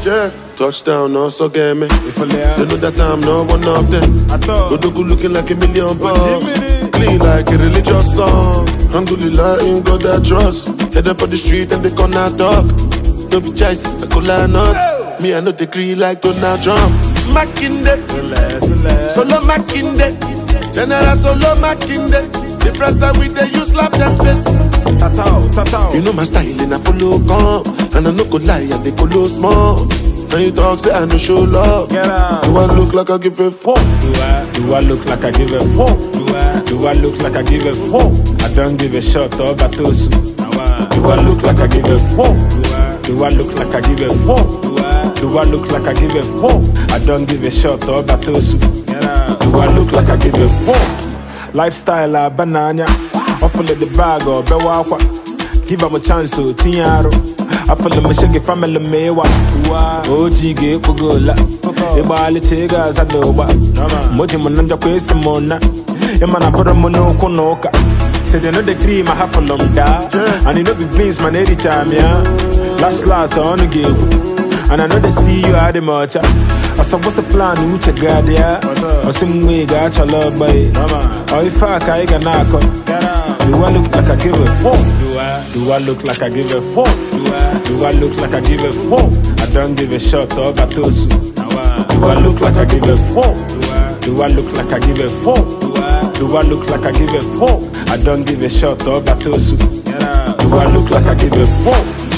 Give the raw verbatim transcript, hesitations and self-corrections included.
Yeah, touchdown, also get me. They know that I'm not one of them. Godogu looking like a million bucks. Clean like a religious song. Alhamdulillah, in God I trust. Headed for the street and they gonna talk. No be choice, I could line up. Me, I know the degree like Donald Trump. Makinde, solo Makinde. General solo Makinde. The first time we they use slap them face. Tatao, tatao. You know my style and I follow calm. And I no go lie and they follow small. Now you talk say I no show love. Get out. Do I look like I give a fuck? Do I, do I look like I give a fuck? Do I, do I look like I give a fuck? I don't give a shot or batosu. Do I look like I give a fuck? Do I look like I give a fuck? Do I look like I give a fuck? I don't give a shot or batosu. Do I look like I give a fuck? Lifestyle a banana. Offer the bag or bewakwa. Give them a chance to tiaro. I feel the machine family mewa. O G G Pugola. Ibali Tigas Adoba. Mojimananda Quesimona. Emana Poromono Konoka. Say they know the cream I have for long da. And you know the beans man every time, yeah. Last last I wanna give. And I know they see you at the march. I said what's the plan with your god, yeah? Or some way got your love by. Or if I can knock. Do I look like I give a fuck? Do I? Do I look like I give a fuck? Do I? Do I look like I give a fuck? I don't give a shot or batosu. Do I look like I give a fuck? Do I look like I give a fuck? Do I look like I give a fuck? I don't give a shot or batosu. Do I look like I give a fuck?